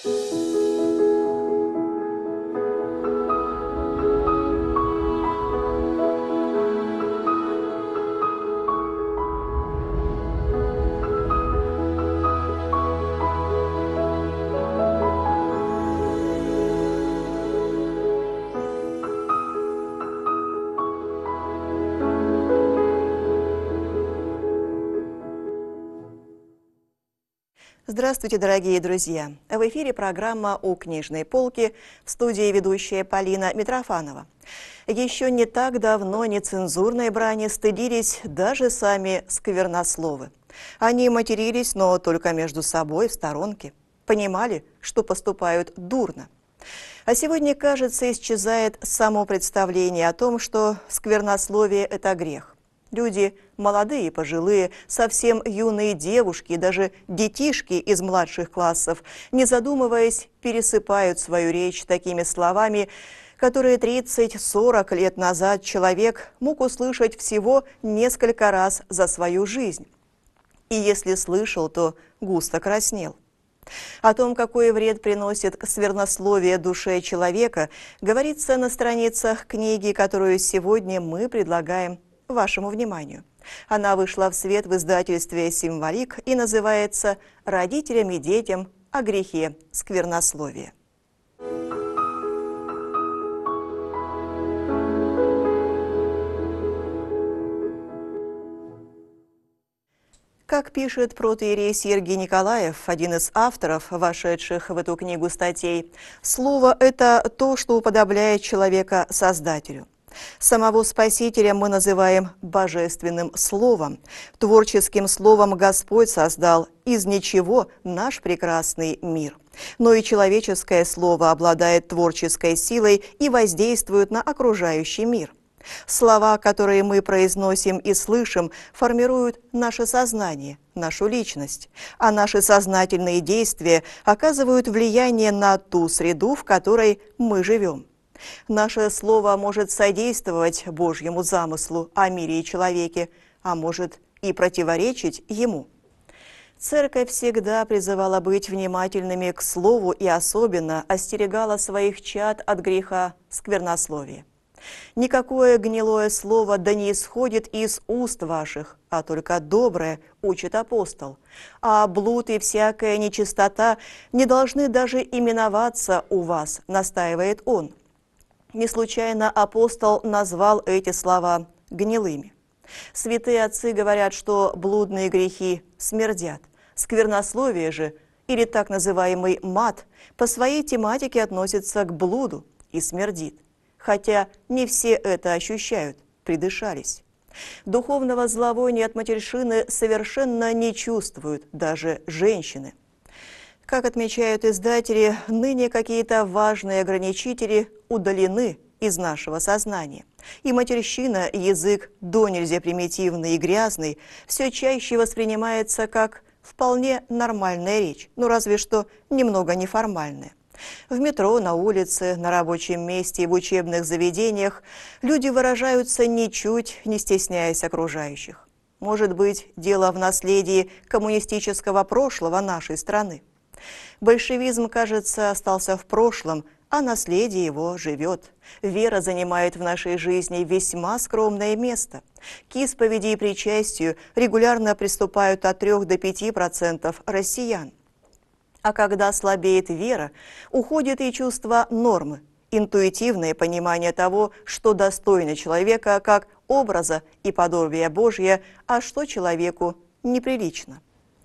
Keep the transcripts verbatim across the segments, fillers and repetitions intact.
Здравствуйте, дорогие друзья! В эфире программа «У книжной полки», в студии ведущая Полина Митрофанова. Еще не так давно нецензурной брани стыдились даже сами сквернословы. Они матерились, но только между собой в сторонке. Понимали, что поступают дурно. А сегодня, кажется, исчезает само представление о том, что сквернословие – это грех. Люди молодые, пожилые, совсем юные девушки и даже детишки из младших классов, не задумываясь, пересыпают свою речь такими словами, которые тридцать-сорок лет назад человек мог услышать всего несколько раз за свою жизнь. И если слышал, то густо краснел. О том, какой вред приносит сквернословие душе человека, говорится на страницах книги, которую сегодня мы предлагаем вашему вниманию. Она вышла в свет в издательстве «Символик» и называется «Родителям и детям о грехе сквернословия». Как пишет протоиерей Сергий Николаев, один из авторов, вошедших в эту книгу статей, слово – это то, что уподобляет человека Создателю. Самого Спасителя мы называем божественным словом. Творческим словом Господь создал из ничего наш прекрасный мир. Но и человеческое слово обладает творческой силой и воздействует на окружающий мир. Слова, которые мы произносим и слышим, формируют наше сознание, нашу личность, а наши сознательные действия оказывают влияние на ту среду, в которой мы живем. Наше слово может содействовать Божьему замыслу о мире и человеке, а может и противоречить ему. Церковь всегда призывала быть внимательными к слову и особенно остерегала своих чад от греха сквернословия. «Никакое гнилое слово да не исходит из уст ваших, а только доброе, учит апостол. А блуд и всякая нечистота не должны даже именоваться у вас», настаивает он. Не случайно апостол назвал эти слова гнилыми. Святые отцы говорят, что блудные грехи смердят. Сквернословие же, или так называемый мат, по своей тематике относится к блуду и смердит. Хотя не все это ощущают, придышались. Духовного зловония от матерьшины совершенно не чувствуют даже женщины. Как отмечают издатели, ныне какие-то важные ограничители удалены из нашего сознания. И матерщина, язык донельзя примитивный и грязный, все чаще воспринимается как вполне нормальная речь, ну разве что немного неформальная. В метро, на улице, на рабочем месте и в учебных заведениях люди выражаются ничуть не стесняясь окружающих. Может быть, дело в наследии коммунистического прошлого нашей страны. Большевизм, кажется, остался в прошлом, а наследие его живет. Вера занимает в нашей жизни весьма скромное место. К исповеди и причастию регулярно приступают от трёх до пяти процентов россиян. А когда слабеет вера, уходит и чувство нормы, интуитивное понимание того, что достойно человека как образа и подобия Божия, а что человеку неприлично.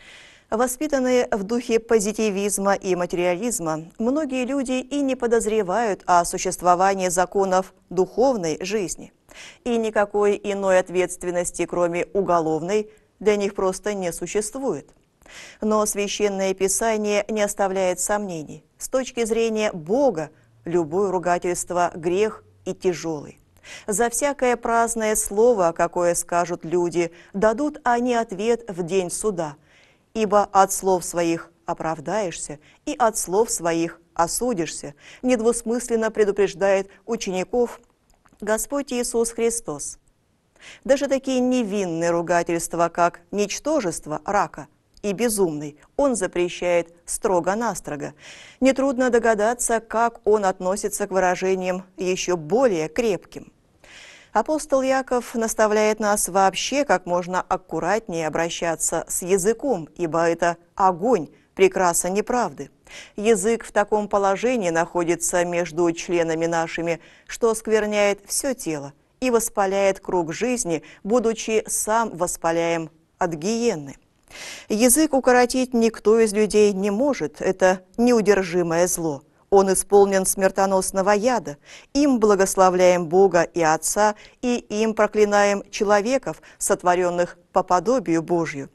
Воспитанные в духе позитивизма и материализма, многие люди и не подозревают о существовании законов духовной жизни. И никакой иной ответственности, кроме уголовной, для них просто не существует. Но Священное Писание не оставляет сомнений. С точки зрения Бога, любое ругательство – грех и тяжелый. За всякое праздное слово, какое скажут люди, дадут они ответ в день суда. Ибо от слов своих оправдаешься, и от слов своих осудишься, недвусмысленно предупреждает учеников Господь Иисус Христос. Даже такие невинные ругательства, как ничтожество рака, и безумный, он запрещает строго-настрого. Нетрудно догадаться, как он относится к выражениям еще более крепким. Апостол Яков наставляет нас вообще как можно аккуратнее обращаться с языком, ибо это огонь, прекраса неправды. Язык в таком положении находится между членами нашими, что оскверняет все тело и воспаляет круг жизни, будучи сам воспаляем от гиенны. Язык укоротить никто из людей не может, это неудержимое зло. Он исполнен смертоносного яда. Им благословляем Бога и Отца, и им проклинаем человеков, сотворенных по подобию Божью.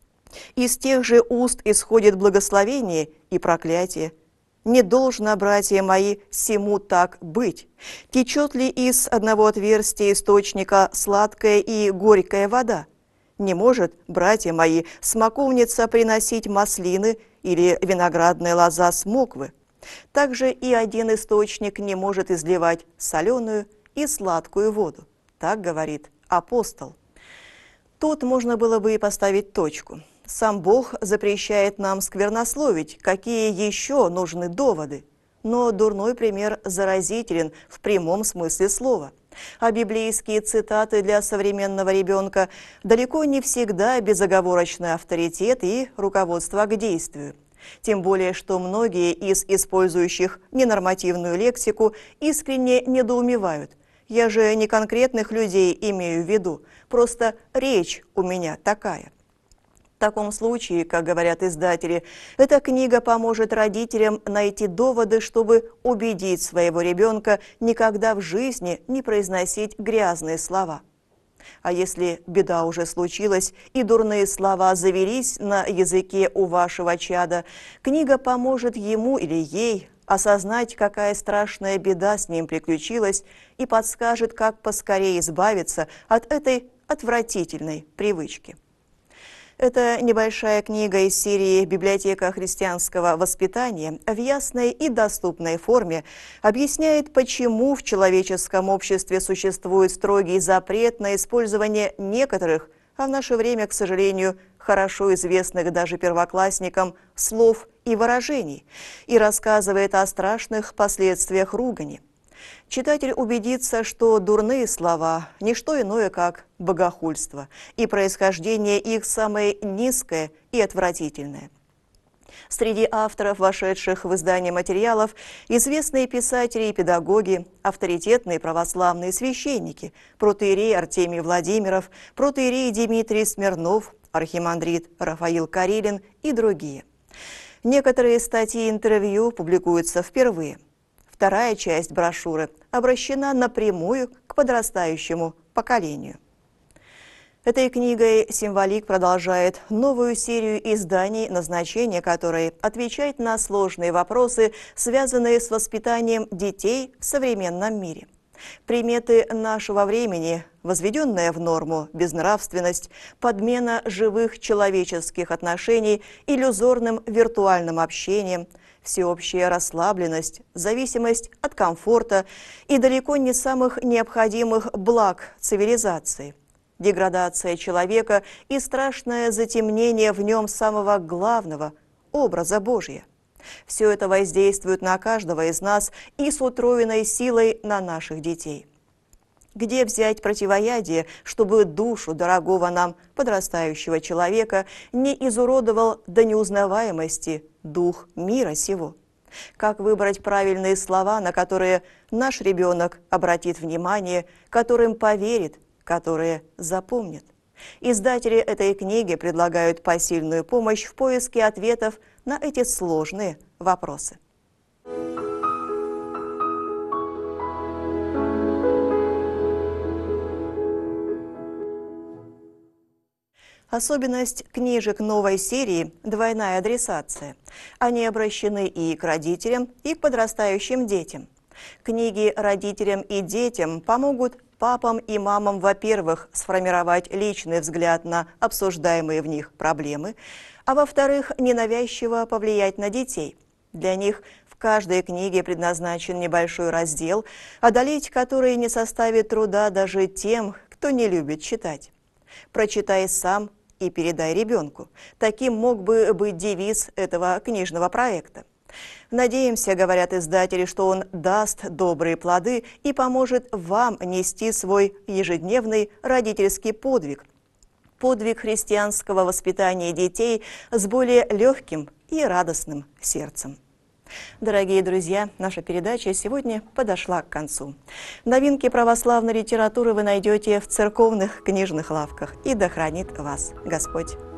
Из тех же уст исходит благословение и проклятие. Не должно, братья мои, сему так быть. Течет ли из одного отверстия источника сладкая и горькая вода? Не может, братья мои, смоковница приносить маслины или виноградная лоза смоквы. Также и один источник не может изливать соленую и сладкую воду. Так говорит апостол. Тут можно было бы и поставить точку. Сам Бог запрещает нам сквернословить, какие еще нужны доводы. Но дурной пример заразителен в прямом смысле слова. А библейские цитаты для современного ребенка далеко не всегда безоговорочный авторитет и руководство к действию. Тем более, что многие из использующих ненормативную лексику искренне недоумевают. Я же не конкретных людей имею в виду, просто речь у меня такая. В таком случае, как говорят издатели, эта книга поможет родителям найти доводы, чтобы убедить своего ребенка никогда в жизни не произносить грязные слова. А если беда уже случилась и дурные слова завелись на языке у вашего чада, книга поможет ему или ей осознать, какая страшная беда с ним приключилась, и подскажет, как поскорее избавиться от этой отвратительной привычки. Это небольшая книга из серии «Библиотека христианского воспитания» в ясной и доступной форме объясняет, почему в человеческом обществе существует строгий запрет на использование некоторых, а в наше время, к сожалению, хорошо известных даже первоклассникам, слов и выражений, и рассказывает о страшных последствиях ругани. Читатель убедится, что дурные слова – не что иное, как богохульство, и происхождение их самое низкое и отвратительное. Среди авторов, вошедших в издание материалов, известные писатели и педагоги, авторитетные православные священники, протоиерей Артемий Владимиров, протоиерей Дмитрий Смирнов, архимандрит Рафаил Карелин и другие. Некоторые статьи и интервью публикуются впервые. Вторая часть брошюры обращена напрямую к подрастающему поколению. Этой книгой «Символик» продолжает новую серию изданий, назначение которой отвечает на сложные вопросы, связанные с воспитанием детей в современном мире. Приметы нашего времени, возведенная в норму безнравственность, подмена живых человеческих отношений иллюзорным виртуальным общением, всеобщая расслабленность, зависимость от комфорта и далеко не самых необходимых благ цивилизации, деградация человека и страшное затемнение в нем самого главного – образа Божия. Все это воздействует на каждого из нас и с утроенной силой на наших детей. Где взять противоядие, чтобы душу дорогого нам подрастающего человека не изуродовал до неузнаваемости дух мира сего? Как выбрать правильные слова, на которые наш ребенок обратит внимание, которым поверит, которые запомнит? Издатели этой книги предлагают посильную помощь в поиске ответов на эти сложные вопросы. Особенность книжек новой серии – двойная адресация. Они обращены и к родителям, и к подрастающим детям. Книги родителям и детям помогут папам и мамам, во-первых, сформировать личный взгляд на обсуждаемые в них проблемы, а во-вторых, ненавязчиво повлиять на детей. Для них в каждой книге предназначен небольшой раздел, одолеть который не составит труда даже тем, кто не любит читать. Прочитай сам и передай ребенку. Таким мог бы быть девиз этого книжного проекта. Надеемся, говорят издатели, что он даст добрые плоды и поможет вам нести свой ежедневный родительский подвиг. Подвиг христианского воспитания детей с более легким и радостным сердцем. Дорогие друзья, наша передача сегодня подошла к концу. Новинки православной литературы вы найдете в церковных книжных лавках. И да хранит вас Господь!